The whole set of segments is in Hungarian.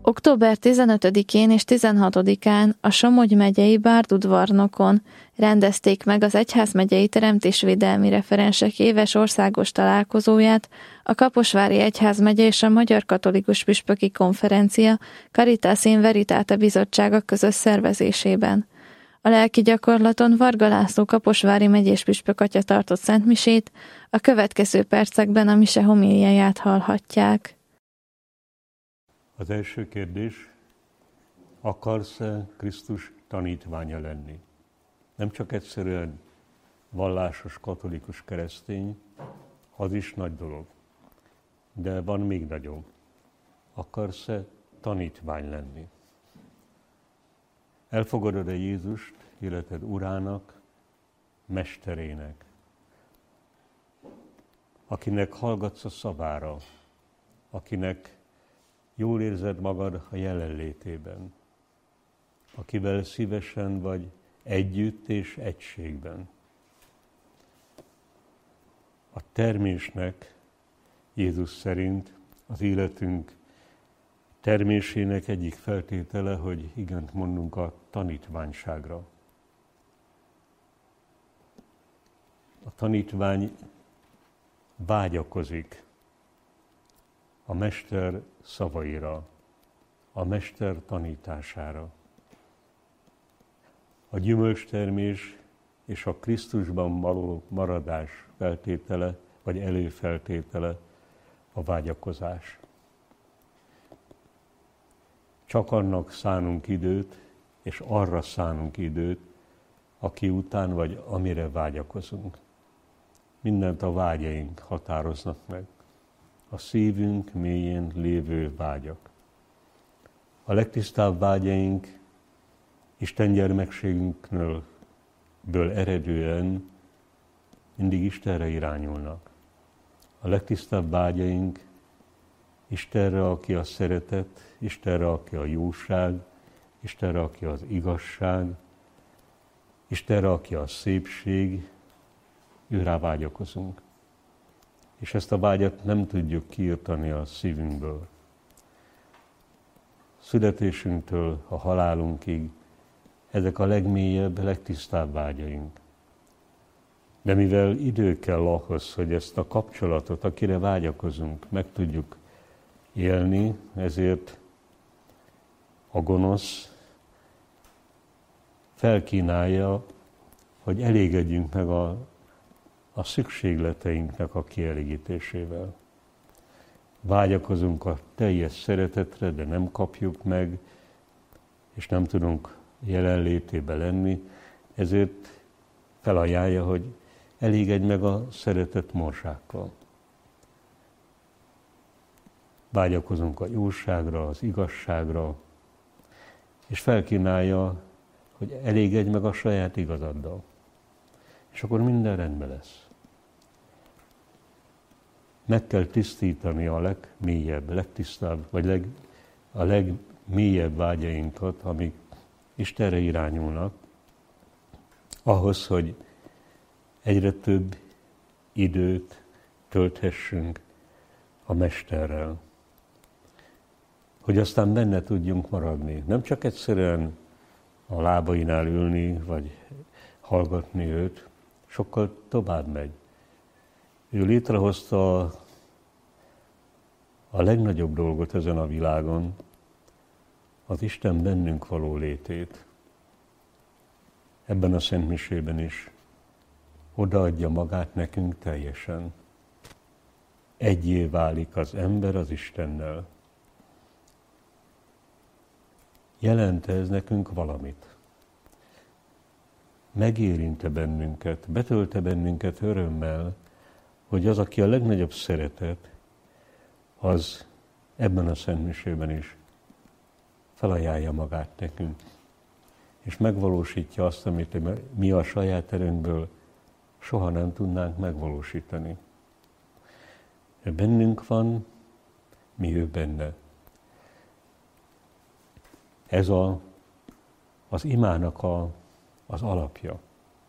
Október 15-én és 16-án a Somogy megyei Bárdudvarnokon rendezték meg az Egyházmegyei Teremtésvédelmi Referensek éves országos találkozóját a Kaposvári Egyházmegye és a Magyar Katolikus Püspöki Konferencia Caritas in Veritate bizottsága közös szervezésében. A lelki gyakorlaton Varga László kaposvári megyés püspökatya tartott szentmisét, a következő percekben a mise homíliáját hallhatják. Az első kérdés, akarsz-e Krisztus tanítványa lenni? Nem csak egyszerűen vallásos, katolikus keresztény, az is nagy dolog. De van még nagyobb. Akarsz-e tanítvány lenni? Elfogadod-e Jézust életed urának, mesterének, akinek hallgatsz a szavára, akinek jól érzed magad a jelenlétében, akivel szívesen vagy együtt és egységben. A termésnek Jézus szerint az életünk termésének egyik feltétele, hogy igent mondunk a tanítványságra. A tanítvány vágyakozik a mester szavaira, a mester tanítására. A gyümölcstermés és a Krisztusban való maradás feltétele, vagy előfeltétele a vágyakozás. Csak annak szánunk időt, és arra szánunk időt, aki után vagy amire vágyakozunk. Mindent a vágyaink határoznak meg. A szívünk mélyén lévő vágyak. A legtisztább vágyaink Isten gyermekségünkből eredően mindig Istenre irányulnak. A legtisztább vágyaink Istenre, aki a szeretet, Istenre, aki a jóság, Istenre, aki az igazság, Istenre, aki a szépség, őrá vágyakozunk. És ezt a vágyat nem tudjuk kiirtani a szívünkből. Születésünktől a halálunkig ezek a legmélyebb, legtisztább vágyaink. De mivel idő kell ahhoz, hogy ezt a kapcsolatot, akire vágyakozunk, meg tudjuk élni, ezért a gonosz felkínálja, hogy elégedjünk meg a szükségleteinknek a kielégítésével. Vágyakozunk a teljes szeretetre, de nem kapjuk meg, és nem tudunk jelenlétébe lenni, ezért felajánlja, hogy elégedj meg a szeretet morzsákkal. Vágyakozunk a jóságra, az igazságra, és felkínálja, hogy elégedj meg a saját igazaddal. És akkor minden rendben lesz. Meg kell tisztítani a legmélyebb, legtisztább, vagy a legmélyebb vágyainkat, amik Istenre irányulnak, ahhoz, hogy egyre több időt tölthessünk a Mesterrel. Hogy aztán benne tudjunk maradni. Nem csak egyszerűen a lábainál ülni, vagy hallgatni őt, sokkal tovább megy. Ő létrehozta a legnagyobb dolgot ezen a világon, az Isten bennünk való létét. Ebben a szentmisében is odaadja magát nekünk teljesen. Egyé válik az ember az Istennel. Jelent ez nekünk valamit? Megérinte bennünket, betölte bennünket örömmel, hogy az, aki a legnagyobb szeretet, az ebben a szentmisében is felajánlja magát nekünk, és megvalósítja azt, amit mi a saját erőnkből soha nem tudnánk megvalósítani. Ő bennünk van, mi ő benne. Ez az imának az alapja.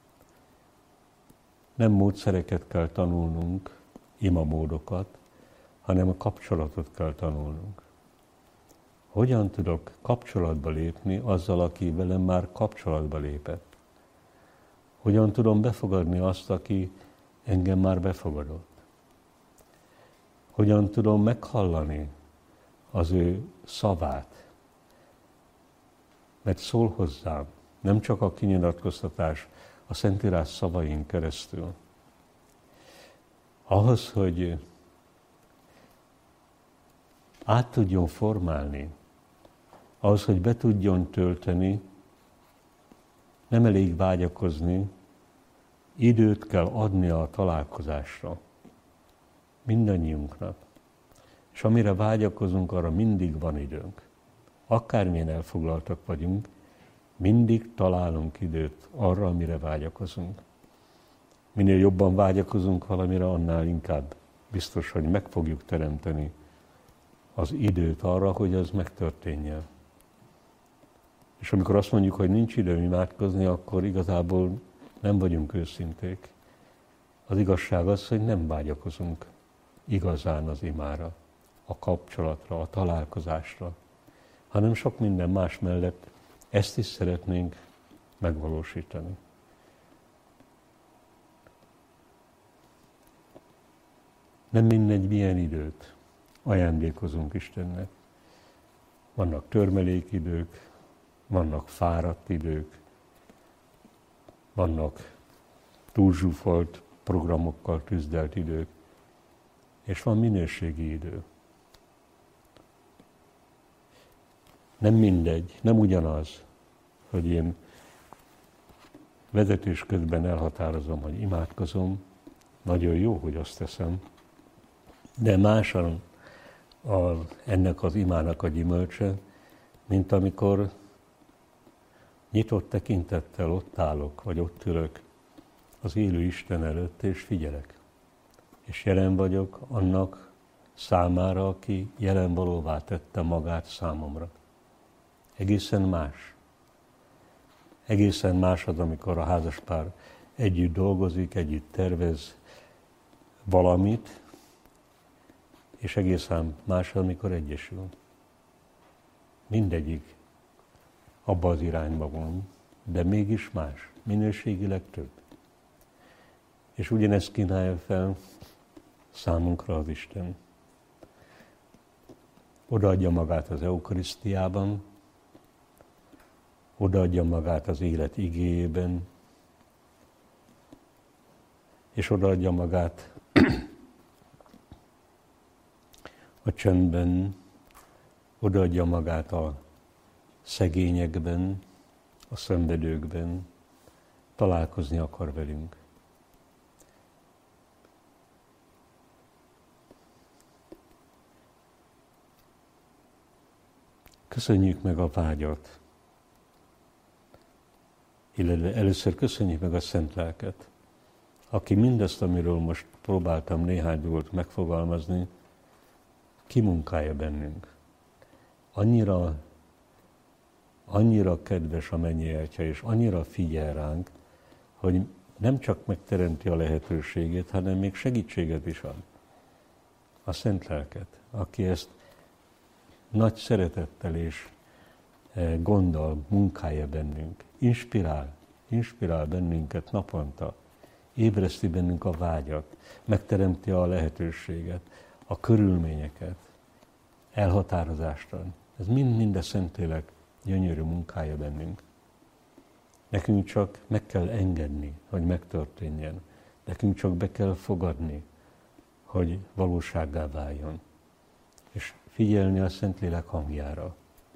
Nem módszereket kell tanulnunk, imamódokat, hanem a kapcsolatot kell tanulnunk. Hogyan tudok kapcsolatba lépni azzal, aki velem már kapcsolatba lépett? Hogyan tudom befogadni azt, aki engem már befogadott? Hogyan tudom meghallani az ő szavát? Mert szól hozzám, nem csak a kinyilatkoztatás, a Szentírás szavain keresztül. Ahhoz, hogy át tudjon formálni, ahhoz, hogy be tudjon tölteni, nem elég vágyakozni, időt kell adni a találkozásra. Mindannyiunknak. És amire vágyakozunk, arra mindig van időnk. Akármilyen elfoglaltak vagyunk, mindig találunk időt arra, amire vágyakozunk. Minél jobban vágyakozunk valamire, annál inkább biztos, hogy meg fogjuk teremteni az időt arra, hogy az megtörténjen. És amikor azt mondjuk, hogy nincs időm imádkozni, akkor igazából nem vagyunk őszinték. Az igazság az, hogy nem vágyakozunk igazán az imára, a kapcsolatra, a találkozásra, hanem sok minden más mellett ezt is szeretnénk megvalósítani. Nem mindegy, milyen időt ajándékozunk Istennek. Vannak törmelékidők, vannak fáradt idők, vannak túlzsúfolt programokkal tüzdelt idők, és van minőségi idő. Nem mindegy, nem ugyanaz, hogy én vezetés közben elhatározom, hogy imádkozom, nagyon jó, hogy azt teszem, de másan ennek az imának a gyümölcse, mint amikor nyitott tekintettel ott állok, vagy ott ülök az élő Isten előtt, és figyelek. És jelen vagyok annak számára, aki jelen valóvá tette magát számomra. Egészen más. Egészen más az, amikor a házaspár együtt dolgozik, együtt tervez valamit, és egészen más, amikor egyesül. Mindegyik abba az irányba van, de mégis más, minőségileg több. És ugyanezt kínálja fel számunkra az Isten. Odaadja magát az eukarisztiában, odaadja magát az élet igéjében, és odaadja magát a csendben, odaadja magát a szegényekben, a szenvedőkben, találkozni akar velünk. Köszönjük meg a vágyat, illetve először köszönjük meg a Szent Lelket, aki mindazt, amiről most próbáltam néhány dolgot megfogalmazni, kimunkálja bennünk. Annyira kedves a mennyi Atya, és annyira figyel ránk, hogy nem csak megteremti a lehetőségét, hanem még segítséget is ad. A Szent Lelket, aki ezt nagy szeretettel és gonddal munkálja bennünk, inspirál bennünket naponta, ébreszti bennünk a vágyat, megteremti a lehetőséget, a körülményeket, elhatározást ad. Ez mind a Szentlélek gyönyörű munkája bennünk. Nekünk csak meg kell engedni, hogy megtörténjen. Nekünk csak be kell fogadni, hogy valósággá váljon. És figyelni a Szentlélek hangjára.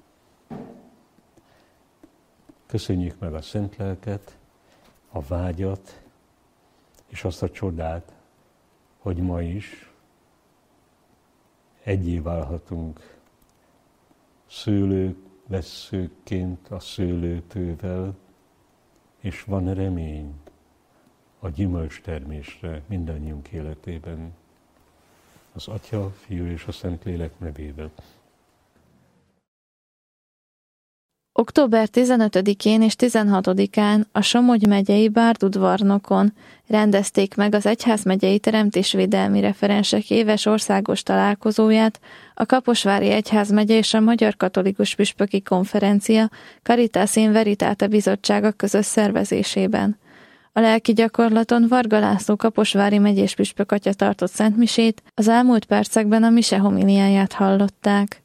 Köszönjük meg a Szent Lelket, a vágyat, és azt a csodát, hogy ma is egyé válhatunk szőlővesszőkként a szőlőtővel, és van remény a gyümölcstermésre mindannyiunk életében. Az Atya, Fiú és a Szentlélek nevében. Október 15-én és 16-án a Somogy megyei Bárdudvarnokon rendezték meg az egyházmegyei teremtésvédelmi referensek éves országos találkozóját a Kaposvári Egyházmegye és a Magyar Katolikus Püspöki Konferencia Caritas in Veritate bizottsága közös szervezésében. A lelki gyakorlaton Varga László kaposvári megyés püspök atya tartott szentmisét, az elmúlt percekben a mise homiliáját hallották.